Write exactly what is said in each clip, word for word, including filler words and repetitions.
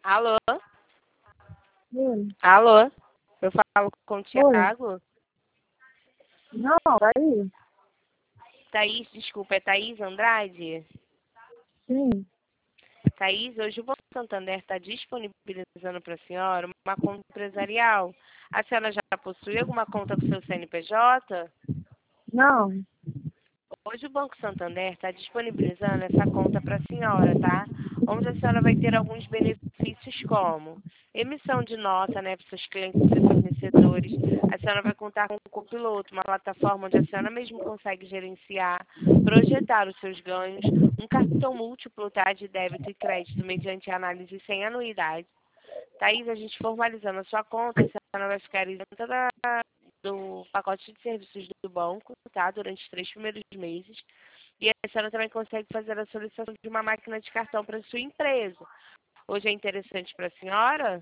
Alô? Oi. Alô? Eu falo com o Oi. Thiago? Não, aí. Thaís, desculpa, é Thaís Andrade? Sim. Thaís, hoje o Banco Santander está disponibilizando para a senhora uma conta empresarial. A senhora já possui alguma conta com seu C N P J? Não. Hoje o Banco Santander está disponibilizando essa conta para a senhora, tá? Onde a senhora vai ter alguns benefícios como emissão de nota, né, para seus clientes e fornecedores. A senhora vai contar com o Copiloto, uma plataforma onde a senhora mesmo consegue gerenciar, projetar os seus ganhos, um cartão múltiplo, tá, de débito e crédito mediante análise sem anuidade. Thaís, a gente formalizando a sua conta, a senhora vai ficar isenta da do pacote de serviços do banco, tá? Durante os três primeiros meses. E a senhora também consegue fazer a solicitação de uma máquina de cartão para sua empresa. Hoje é interessante para a senhora?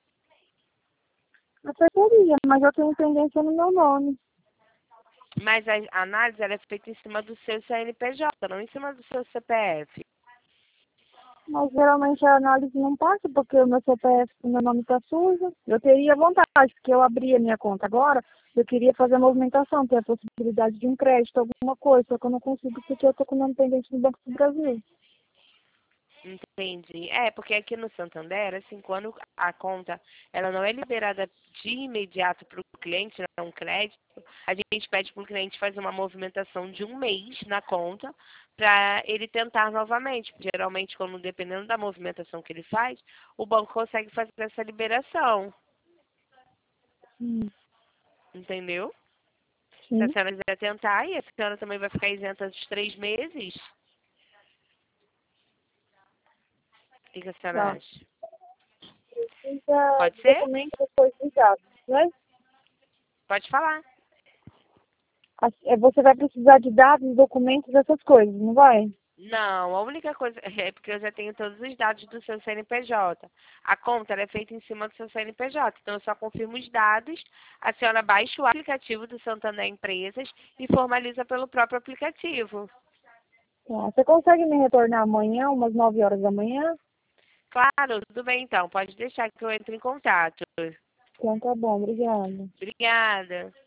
Até queria, mas eu tenho pendência no meu nome. Mas a análise ela é feita em cima do seu C N P J, não em cima do seu C P F. Mas geralmente a análise não passa porque o meu C P F, o meu nome está sujo. Eu teria vontade, porque eu abri a minha conta agora, eu queria fazer a movimentação, ter a possibilidade de um crédito, alguma coisa, só que eu não consigo porque eu estou com o nome pendente no Banco do Brasil. Entendi. É, porque aqui no Santander, assim, quando a conta ela não é liberada de imediato para o cliente, não é um crédito, a gente pede para o cliente fazer uma movimentação de um mês na conta para ele tentar novamente. Geralmente, quando dependendo da movimentação que ele faz, o banco consegue fazer essa liberação. Hum. Entendeu? Se a Sim. senhora quiser tentar, e a senhora também vai ficar isenta dos três meses. O que que a senhora Tá. acha? Precisa Pode de ser? documento depois de dados, né? Pode falar. As- é, Você vai precisar de dados, documentos, essas coisas, não vai? Não, a única coisa é porque eu já tenho todos os dados do seu C N P J. A conta ela é feita em cima do seu C N P J. Então eu só confirmo os dados, a senhora baixa o aplicativo do Santander Empresas e formaliza pelo próprio aplicativo. Tá. Você consegue me retornar amanhã, umas nove horas da manhã? Claro, tudo bem então. Pode deixar que eu entre em contato. Então tá bom, obrigada. Obrigada.